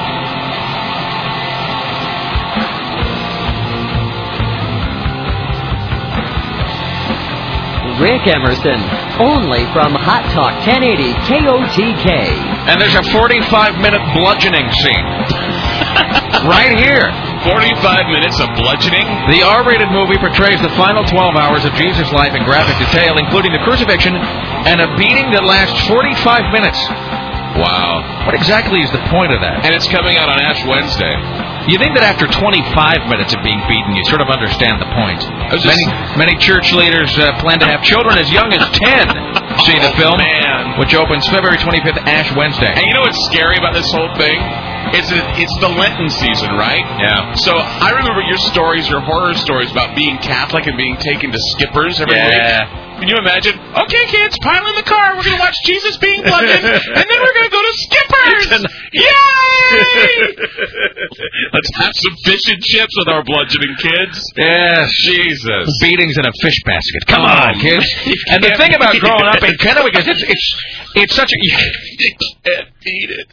[SPEAKER 1] Rick Emerson, only from Hot Talk ten eighty K O T K.
[SPEAKER 2] And there's a forty-five minute bludgeoning scene. Right here.
[SPEAKER 11] forty-five minutes of bludgeoning?
[SPEAKER 2] The R-rated movie portrays the final twelve hours of Jesus' life in graphic detail, including the crucifixion and a beating that lasts forty-five minutes.
[SPEAKER 11] Wow.
[SPEAKER 2] What exactly is the point of that?
[SPEAKER 11] And it's coming out on Ash Wednesday.
[SPEAKER 2] You think that after twenty-five minutes of being beaten, you sort of understand the point.
[SPEAKER 11] Just...
[SPEAKER 2] Many many church leaders uh, plan to have children as young as ten see the
[SPEAKER 11] oh,
[SPEAKER 2] film,
[SPEAKER 11] man.
[SPEAKER 2] which opens February twenty-fifth, Ash Wednesday.
[SPEAKER 11] And you know what's scary about this whole thing? It's a, it's the Lenten season, right?
[SPEAKER 2] Yeah.
[SPEAKER 11] So I remember your stories, your horror stories about being Catholic and being taken to Skippers every
[SPEAKER 2] Yeah.
[SPEAKER 11] week. Can you imagine? Okay, kids, pile in the car. We're going to watch Jesus being bludgeoned, and then we're going to go to Skippers. Yay! Let's have some fish and chips with our bludgeoning kids.
[SPEAKER 2] Yes.
[SPEAKER 11] Jesus.
[SPEAKER 2] Beatings in a fish basket. Come
[SPEAKER 11] Oh,
[SPEAKER 2] on, kids. And the thing about growing up in Kennewick is it's it's it's such a
[SPEAKER 11] you can't beat it.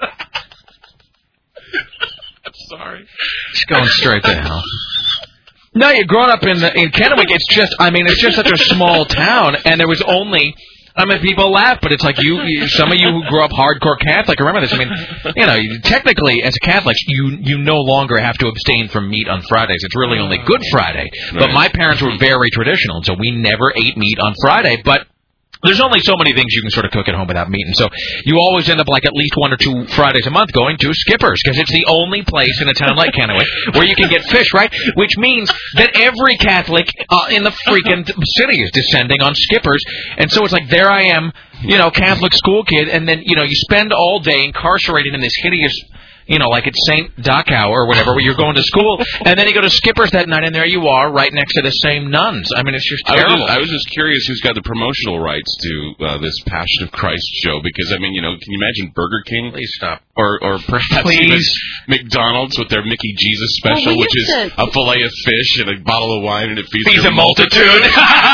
[SPEAKER 11] I'm sorry.
[SPEAKER 2] It's going straight to hell. No, you're growing up in in Kennewick. It's just, I mean, it's just such a small town, and there was only. I mean, people laugh, but it's like you, you, some of you who grew up hardcore Catholic, remember this. I mean, you know, you, technically, as Catholics, you you no longer have to abstain from meat on Fridays. It's really only Good Friday. But
[SPEAKER 11] Right.
[SPEAKER 2] my parents were very traditional, and so we never ate meat on Friday. But there's only so many things you can sort of cook at home without meat, and so you always end up like at least one or two Fridays a month going to Skipper's, because it's the only place in a town like Kennewick where you can get fish, right? Which means that every Catholic uh, in the freaking city is descending on Skipper's, and so it's like, there I am, you know, Catholic school kid, and then, you know, you spend all day incarcerated in this hideous, you know, like it's Saint Dachau or whatever, where you're going to school, and then you go to Skipper's that night, and there you are, right next to the same nuns. I mean, it's just
[SPEAKER 11] I was
[SPEAKER 2] terrible.
[SPEAKER 11] just, I was just curious who's got the promotional rights to uh, this Passion of Christ show, because, I mean, you know, can you imagine Burger King?
[SPEAKER 2] Please stop.
[SPEAKER 11] Or or perhaps
[SPEAKER 2] Please.
[SPEAKER 11] even McDonald's with their Mickey Jesus special,
[SPEAKER 8] Well, we
[SPEAKER 11] which is
[SPEAKER 8] used to-
[SPEAKER 11] a fillet of fish and a bottle of wine, and it feeds,
[SPEAKER 2] Feeds
[SPEAKER 11] your
[SPEAKER 2] a multitude.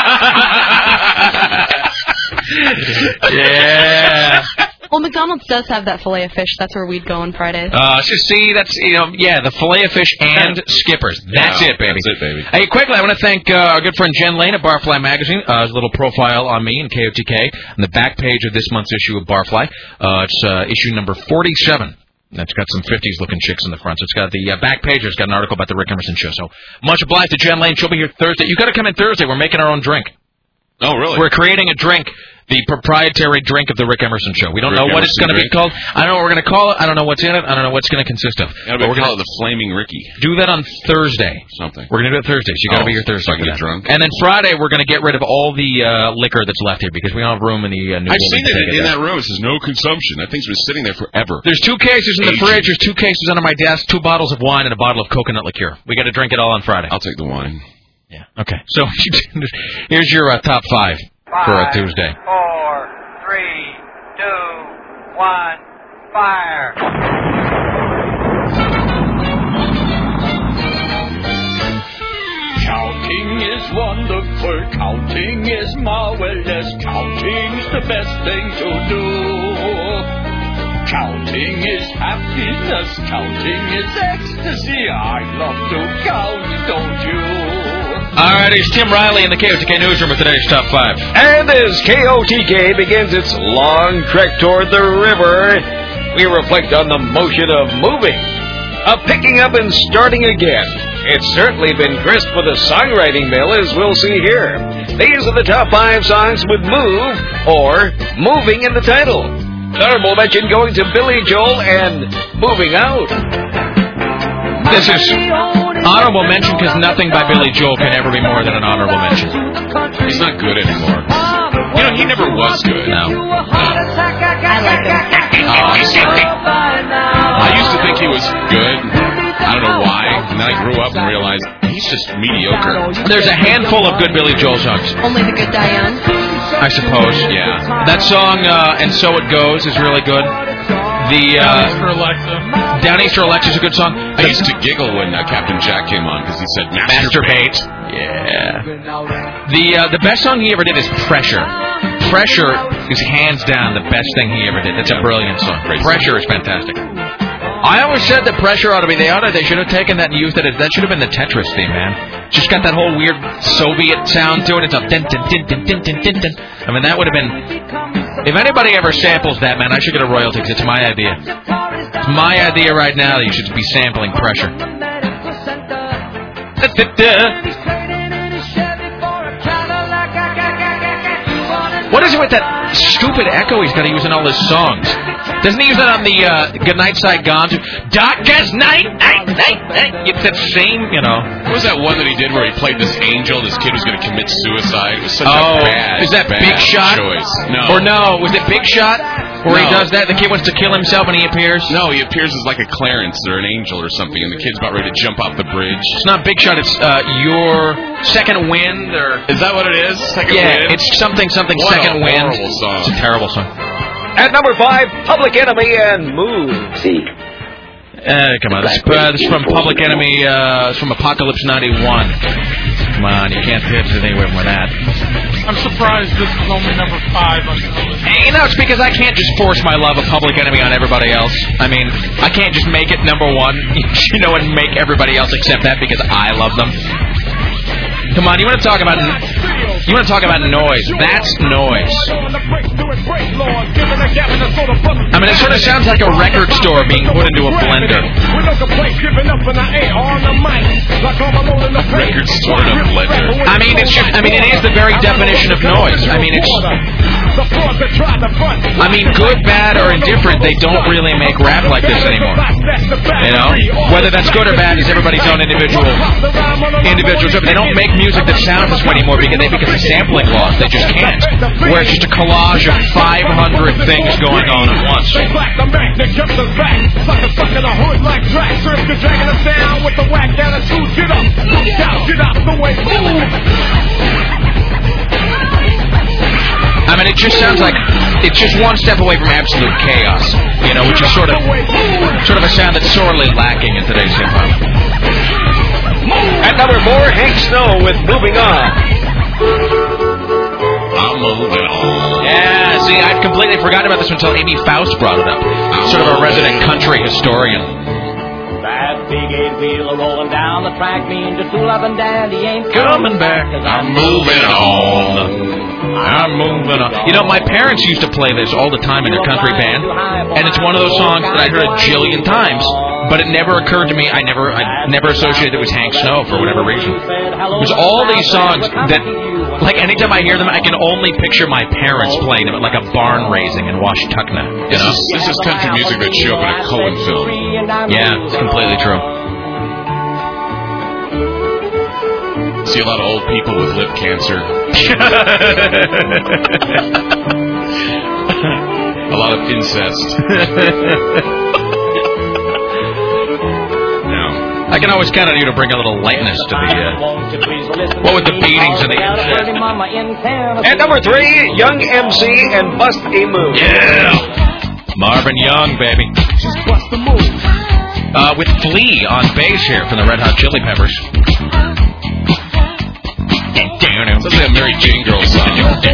[SPEAKER 2] Yeah.
[SPEAKER 8] Well, McDonald's does have that fillet of fish. That's where we'd go on Fridays.
[SPEAKER 2] Uh, so see, that's, you know, yeah, the fillet of fish and Skippers. That's
[SPEAKER 11] Yeah,
[SPEAKER 2] it, baby.
[SPEAKER 11] That's it, baby.
[SPEAKER 2] Hey, quickly, I want to thank uh, our good friend Jen Lane at Barfly Magazine. Uh, his little profile on me and K O T K on the back page of this month's issue of Barfly. Uh, it's uh, issue number forty-seven. That's got some fifties-looking chicks in the front. So it's got the uh, back page. It's got an article about the Rick Emerson show. So much obliged to Jen Lane. She'll be here Thursday. You got to come in Thursday. We're making our own drink.
[SPEAKER 11] Oh, really?
[SPEAKER 2] We're creating a drink. The proprietary drink of the Rick Emerson Show. We don't
[SPEAKER 11] Rick
[SPEAKER 2] know what it's
[SPEAKER 11] Emerson
[SPEAKER 2] going to be
[SPEAKER 11] drink?
[SPEAKER 2] called. I don't know what we're going to call it. I don't know what's in it. I don't know what it's going to consist of.
[SPEAKER 11] Yeah,
[SPEAKER 2] But
[SPEAKER 11] we
[SPEAKER 2] we're
[SPEAKER 11] call
[SPEAKER 2] going
[SPEAKER 11] it the Flaming Ricky.
[SPEAKER 2] to do that on Thursday.
[SPEAKER 11] Something.
[SPEAKER 2] We're going to do it Thursday, so you got to
[SPEAKER 11] Oh,
[SPEAKER 2] be here Thursday.
[SPEAKER 11] so I can
[SPEAKER 2] for
[SPEAKER 11] get
[SPEAKER 2] that.
[SPEAKER 11] drunk?
[SPEAKER 2] And then Friday, we're going to get rid of all the uh, liquor that's left here because we don't have room in the uh, new
[SPEAKER 11] I've
[SPEAKER 2] building
[SPEAKER 11] seen
[SPEAKER 2] to
[SPEAKER 11] it
[SPEAKER 2] take
[SPEAKER 11] in
[SPEAKER 2] down.
[SPEAKER 11] that room. It says no consumption. That thing's been sitting there forever.
[SPEAKER 2] There's two cases in the
[SPEAKER 11] Aging.
[SPEAKER 2] fridge. There's two cases under my desk, two bottles of wine, and a bottle of coconut liqueur. We got to drink it all on Friday.
[SPEAKER 11] I'll take the wine.
[SPEAKER 2] Yeah. Okay. So here's your uh, top five, for uh, Tuesday.
[SPEAKER 12] Four, three, two, one, fire.
[SPEAKER 13] Counting is wonderful, counting is marvelous, counting's the best thing to do. Counting is happiness, counting is ecstasy. I love to count, don't you?
[SPEAKER 2] All right, it's Tim Riley in the K O T K newsroom with today's top five.
[SPEAKER 4] And as K O T K begins its long trek toward the river, we reflect on the motion of moving, of picking up and starting again. It's certainly been grist for the songwriting mill, as we'll see here. These are the top five songs with move or moving in the title. Honorable mention going to Billy Joel and Moving Out.
[SPEAKER 2] This is honorable mention because nothing by Billy Joel can ever be more than an honorable mention.
[SPEAKER 11] He's not good anymore. You know, he never was good.
[SPEAKER 2] No.
[SPEAKER 11] no. I like him. Oh, I'm sorry. I used to think he was good. I don't know why. And then I grew up and realized he's just mediocre.
[SPEAKER 2] There's a handful of good Billy Joel songs.
[SPEAKER 8] Only the Good Die Young?
[SPEAKER 2] I suppose.
[SPEAKER 11] Yeah.
[SPEAKER 2] That song, uh, And So It Goes, is really good. The, uh,
[SPEAKER 10] Down East for Alexa.
[SPEAKER 2] Down East for Alexa is a good song.
[SPEAKER 11] I used to giggle when uh, Captain Jack came on because he said
[SPEAKER 2] Masturbate.
[SPEAKER 11] masturbate.
[SPEAKER 2] Yeah. The uh, the best song he ever did is Pressure. Pressure is hands down the best thing he ever did. That's a brilliant song.
[SPEAKER 11] Great
[SPEAKER 2] Pressure
[SPEAKER 11] song.
[SPEAKER 2] is fantastic. I always said that Pressure ought to be, they ought to, they should have taken that and used it as, that should have been the Tetris theme, man. Just got that whole weird Soviet sound to it. It's a din din din din din din din din. I mean, that would have been, if anybody ever samples that, man, I should get a royalty because it's my idea. It's my idea right now that you should be sampling Pressure. Da, da, da. What is it with that stupid echo he's got to use in all his songs? Doesn't he use that on the uh, Goodnight Side Gone? Darkest night, night, night, night. It's that same, you know.
[SPEAKER 11] What was that one that he did where he played this angel? This kid was going to commit suicide. It was such
[SPEAKER 2] oh,
[SPEAKER 11] a bad,
[SPEAKER 2] is that
[SPEAKER 11] bad
[SPEAKER 2] Big Shot?
[SPEAKER 11] choice. No.
[SPEAKER 2] Or no, was it Big Shot? Where
[SPEAKER 11] no.
[SPEAKER 2] he does that? The kid wants to kill himself and he appears?
[SPEAKER 11] No, he appears as like a Clarence or an angel or something, and the kid's about ready to jump off the bridge.
[SPEAKER 2] It's not Big Shot, it's uh, Your Second Wind, or...
[SPEAKER 11] Is that what it is? Second
[SPEAKER 2] yeah,
[SPEAKER 11] Wind?
[SPEAKER 2] it's something, something,
[SPEAKER 11] what
[SPEAKER 2] Second
[SPEAKER 11] a
[SPEAKER 2] Wind.
[SPEAKER 11] horrible song.
[SPEAKER 2] It's a terrible song.
[SPEAKER 4] At number five, Public Enemy and Move.
[SPEAKER 14] See.
[SPEAKER 2] Uh, come on, this, uh, this is from Public Enemy, uh, it's from Apocalypse ninety-one. Come on, you can't pitch it anywhere with that.
[SPEAKER 10] I'm surprised this is only number five on the list.
[SPEAKER 2] You know, it's because I can't just force my love of Public Enemy on everybody else. I mean, I can't just make it number one, you know, and make everybody else accept that because I love them. Come on, you want to talk about you want to talk about noise? That's noise. I mean, it sort of sounds like a record store being put into a blender.
[SPEAKER 11] Record store in a blender.
[SPEAKER 2] I mean, it's just, I mean, it is the very definition of noise. I mean, it's. I mean, good, bad, or indifferent, they don't really make rap like this anymore. You know, whether that's good or bad is everybody's own individual individual job. They don't make music that sounds this way anymore because they because of sampling laws. They just can't. Where it's just a collage of five hundred things going on at once. I mean, it just sounds like it's just one step away from absolute chaos, you know, which is sort of sort of a sound that's sorely lacking in today's hip hop.
[SPEAKER 4] At number four, Hank Snow with Moving On.
[SPEAKER 11] I'm moving on.
[SPEAKER 2] Yeah, see, I'd completely forgotten about this until Amy Faust brought it up. Sort of a resident country historian.
[SPEAKER 15] That big eight wheel rolling down the track means the two loving daddy ain't
[SPEAKER 2] coming back. I'm moving on. I'm moving on. You know, my parents used to play this all the time in their country band, and it's one of those songs that I heard a jillion times, but it never occurred to me. I never, I never associated it with Hank Snow for whatever reason. There's all these songs that, like, anytime I hear them, I can only picture my parents playing them at like a barn raising in Washtenaw. You
[SPEAKER 11] This
[SPEAKER 2] know?
[SPEAKER 11] is this is country music that show up in a Cohen film.
[SPEAKER 2] Yeah, it's completely true.
[SPEAKER 11] See a lot of old people with lip cancer. A lot of incest. No.
[SPEAKER 2] I can always count on you to bring a little lightness to the, uh, what with the beatings and the incest.
[SPEAKER 4] At number three, Young M C and Bust a Move.
[SPEAKER 2] Yeah. Marvin Young, baby. Uh, with Flea on bass here from the Red Hot Chili Peppers.
[SPEAKER 11] Sounds like a Mary Jane Girl song.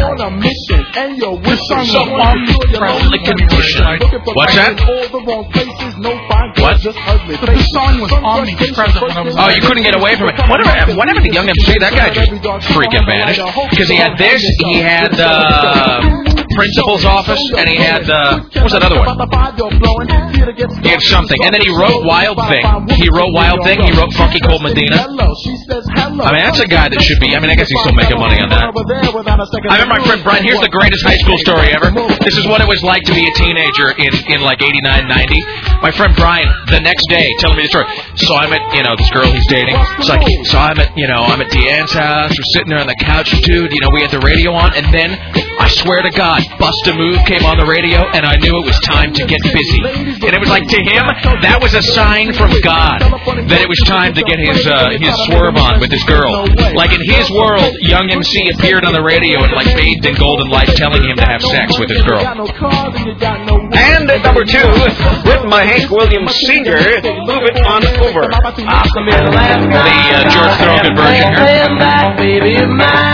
[SPEAKER 2] What's that? What?
[SPEAKER 10] The song was omnipresent when I was.
[SPEAKER 2] Oh, you couldn't get away from it. Whatever, whatever the Young M C, that guy just freaking vanished. Because he had this, he had, uh, principal's office, and he had, uh, what was that other one? He had something. And then he wrote Wild Thing. He wrote Wild Thing. He wrote Funky Cold Medina. I mean, that's a guy that should be, I mean, I guess he's still making money on that. I remember my friend Brian, here's the greatest high school story ever. This is what it was like to be a teenager in, in like eighty-nine, ninety. My friend Brian, the next day, telling me the story. So I'm at, you know, this girl he's dating. It's like, so I'm at, you know, I'm at Deanne's house. We're sitting there on the couch, dude. You know, we had the radio on, and then, I swear to God, Bust a Move came on the radio, and I knew it was time to get busy. And it was like, to him, that was a sign from God that it was time to get his uh, his swerve on with this girl. Like, in his world, Young M C appeared on the radio and, like, bathed in golden light, telling him to have sex with his girl.
[SPEAKER 4] And at number two, written by Hank Williams Senior, Move It On Over.
[SPEAKER 2] Ah, the uh, George Thorogood version here.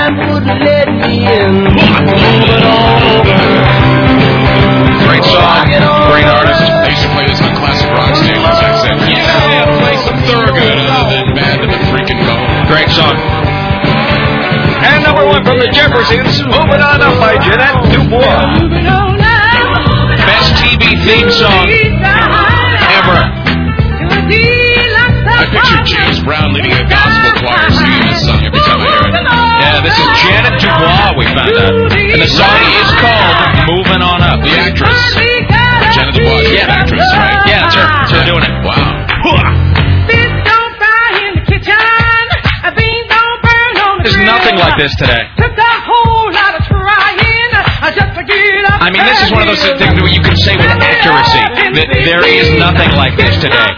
[SPEAKER 2] Great song, great artist.
[SPEAKER 11] I used to play this on classic rock stations. I said, yeah, play some Thorogood other than Bad to the Freaking Bone.
[SPEAKER 2] Great song.
[SPEAKER 4] And number one from the Jeffersons, Moving On Up by Jeanette Dubois.
[SPEAKER 2] Best T V theme song ever.
[SPEAKER 11] I picture James Brown leading a gospel choir singing this song every time I hear it.
[SPEAKER 2] Yeah, this is Janet Dubois, we found out. And the song is called Moving On Up.
[SPEAKER 11] The actress. Janet Dubois, yeah, the actress, right?
[SPEAKER 2] Yeah, that's her. That's her doing it.
[SPEAKER 11] Wow.
[SPEAKER 2] There's nothing like this today. I mean, this is one of those things where you can say with accuracy that there is nothing like this today.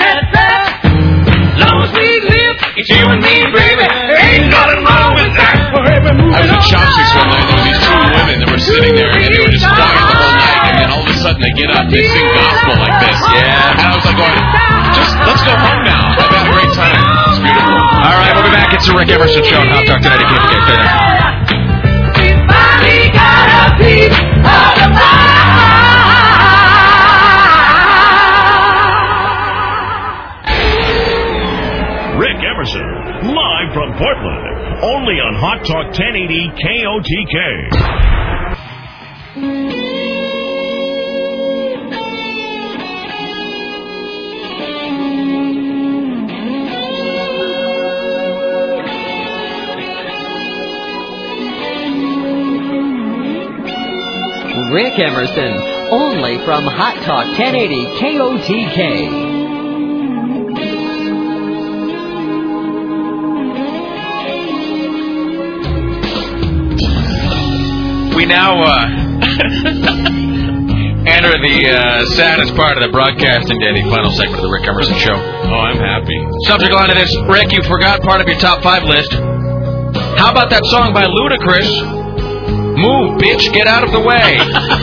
[SPEAKER 13] It's you and me, baby. Ain't nothing wrong with that.
[SPEAKER 11] I was at Chopsticks one night. There were these two women that were sitting there, and they were just quiet the whole night. And then all of a sudden, they get up, they sing gospel like this.
[SPEAKER 2] Yeah.
[SPEAKER 11] And I was like, going, just let's go home now. I've had a great time. It's beautiful.
[SPEAKER 2] All right, we'll be back. It's the Rick Emerson Show on Hot Talk tonight. Keep it there.
[SPEAKER 3] Rick Emerson, live from Portland, only on Hot Talk ten eighty K O T K.
[SPEAKER 1] Rick Emerson, only from Hot Talk ten eighty K O T K.
[SPEAKER 2] We now uh, enter the uh, saddest part of the broadcasting day, the final segment of the Rick Emerson Show.
[SPEAKER 11] Oh, I'm happy.
[SPEAKER 2] Subject line of this, Rick, you forgot part of your top five list. How about that song by Ludacris? Move, bitch, get out of the way.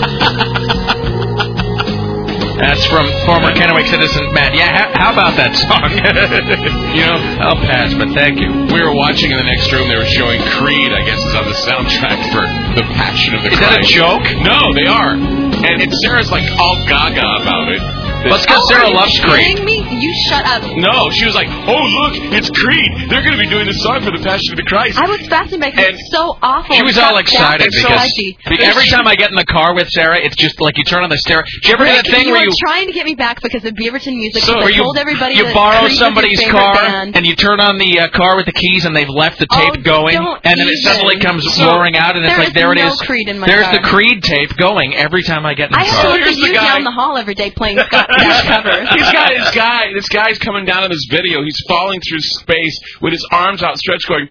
[SPEAKER 2] That's from former Kennewick citizen Matt. Yeah, how, how about that song? You know, I'll pass, but thank you.
[SPEAKER 11] We were watching in the next room. They were showing Creed, I guess, is on the soundtrack for The Passion of the
[SPEAKER 2] Christ. Is that a joke?
[SPEAKER 11] No, they are. And, and Sarah's like all gaga about it.
[SPEAKER 2] Let's go. Sarah loves Creed.
[SPEAKER 8] Kidding me? You shut up.
[SPEAKER 11] No, she was like, "Oh look, it's Creed. They're going to be doing this song for the Passion of the Christ."
[SPEAKER 8] I was fascinated because it's so awful.
[SPEAKER 2] She was all excited because, because every time I get in the car with Sarah, it's just like you turn on the stereo. Do you ever
[SPEAKER 8] Rick,
[SPEAKER 2] get that thing
[SPEAKER 8] you
[SPEAKER 2] where you
[SPEAKER 8] trying to get me back because of Beaverton music?
[SPEAKER 2] So
[SPEAKER 8] I
[SPEAKER 2] you,
[SPEAKER 8] told everybody
[SPEAKER 2] you
[SPEAKER 8] that
[SPEAKER 2] borrow
[SPEAKER 8] Creed was
[SPEAKER 2] somebody's
[SPEAKER 8] your
[SPEAKER 2] car
[SPEAKER 8] band.
[SPEAKER 2] and you turn on the uh, car with the keys and they've left the tape
[SPEAKER 8] oh,
[SPEAKER 2] going,
[SPEAKER 8] don't
[SPEAKER 2] and then it
[SPEAKER 8] even.
[SPEAKER 2] suddenly comes
[SPEAKER 8] so
[SPEAKER 2] roaring out, and it's like there
[SPEAKER 8] no
[SPEAKER 2] it is.
[SPEAKER 8] Creed in my
[SPEAKER 2] There's
[SPEAKER 8] car.
[SPEAKER 2] the Creed tape going every time I get in the
[SPEAKER 8] I
[SPEAKER 2] car.
[SPEAKER 8] have to listen to you down the hall every day playing Scott Stapp covers.
[SPEAKER 11] He's got this guy. This guy's coming down in this video. He's falling through space with his arms outstretched, going.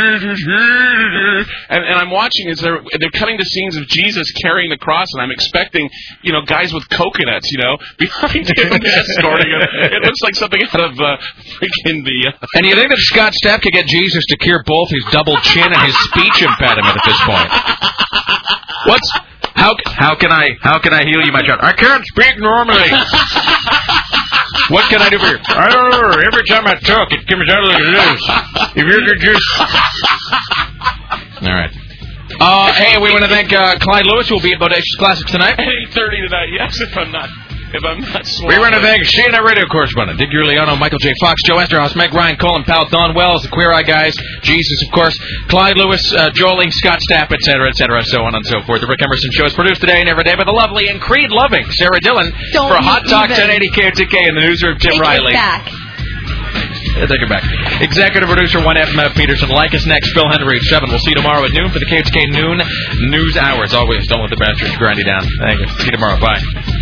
[SPEAKER 11] And, and I'm watching as they're they're cutting to scenes of Jesus carrying the cross, and I'm expecting, you know, guys with coconuts, you know, behind him escorting him. It looks like something out of uh, freaking the. Uh,
[SPEAKER 2] and you think that Scott Stapp could get Jesus to cure both his double chin and his speech impediment at this point? What's how how can I how can I heal you, my child? I can't speak normally. What can I do for you? I don't know. Every time I talk, it comes out like this. If you could just. All right. Uh, hey, we want to thank uh, Clyde Lewis, who will be at Bodacious Classics tonight.
[SPEAKER 11] eight thirty tonight, yes, if I'm not if I'm not small.
[SPEAKER 2] We run a thank Sheena radio correspondent, Dick Giuliano, Michael J. Fox, Joe Esterhaus, Meg Ryan, Colin Powell, Don Wells, the Queer Eye guys, Jesus, of course, Clyde Lewis, uh, Joling, Scott Stapp, et cetera, et cetera, so on and so forth. The Rick Emerson Show is produced today and every day by the lovely and creed-loving Sarah Dillon.
[SPEAKER 8] Don't
[SPEAKER 2] for Hot Talk
[SPEAKER 8] even.
[SPEAKER 2] ten eighty K O T K in the newsroom, Tim
[SPEAKER 8] Take
[SPEAKER 2] Riley.
[SPEAKER 8] it back.
[SPEAKER 2] Yeah, take it back. Executive producer, one F M F Peterson. Like us next, Phil Henry at seven. We'll see you tomorrow at noon for the K O T K noon news hour. As always, don't let the bastards grind you down. Thank you. See you tomorrow. Bye.